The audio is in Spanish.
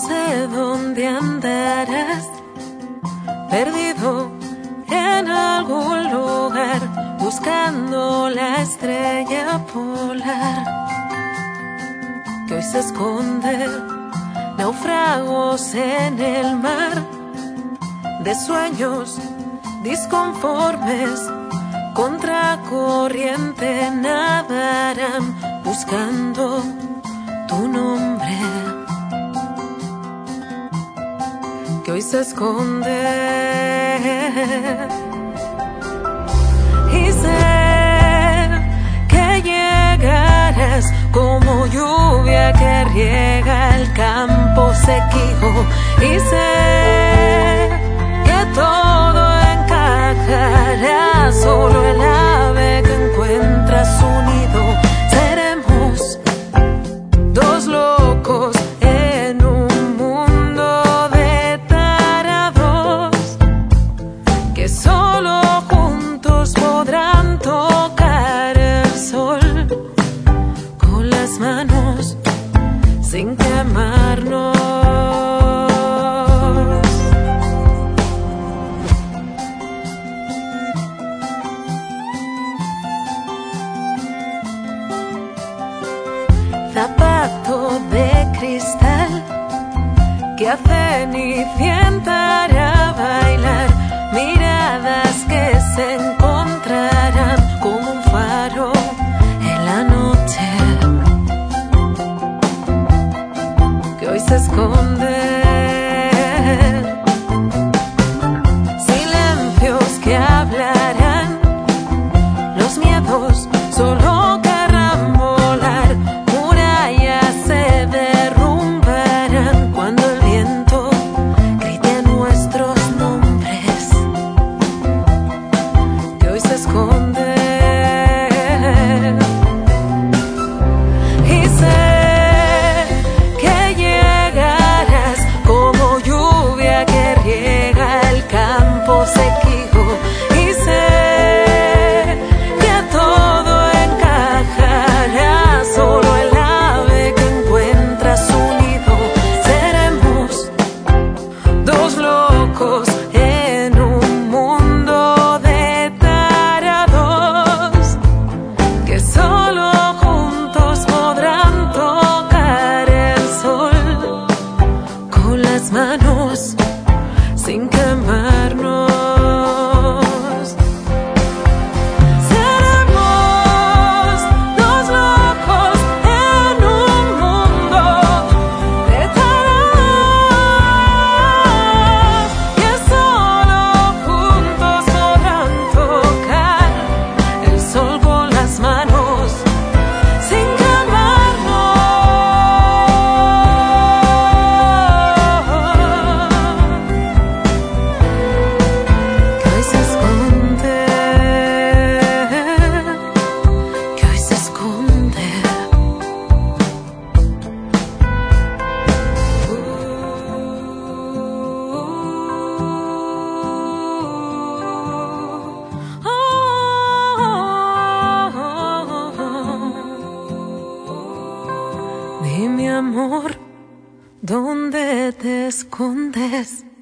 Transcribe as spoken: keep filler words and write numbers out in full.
sé dónde andarás, perdido en algún lugar, buscando la estrella polar que hoy se esconde, náufragos en el mar, de sueños disconformes, contracorriente nadarán, buscando tu nombre que hoy se esconde. Y sé que llegarás como lluvia que riega el campo sequío. Y sé que todo encajará, solo el ave que encuentra su nido. Seremos dos locos en un mundo de tarados que solo juntos podrán tocar el sol con las manos sin quemarnos. Zapato de cristal que a Cenicienta hará bailar, miradas que se encontrarán como un faro en la noche que hoy se esconde. Silencios que hablarán, los miedos solo querrán volar, murallas se derrumbarán cuando el viento grite nuestros nombres que hoy se esconde. Y sé que llegarás como lluvia que riega el campo sequío. Y sé que todo encajará, solo el ave que encuentra su nido. Seremos dos locos en un mundo de tarados que solo juntos podrán tocar el sol con las manos sin quemarnos. Seremos dos locos en un mundo de tarados que solo juntos podrán tocar el sol con las manos sin quemarnos. Que hoy se esconde, que hoy se esconde. Dime, amor, ¿dónde te escondes?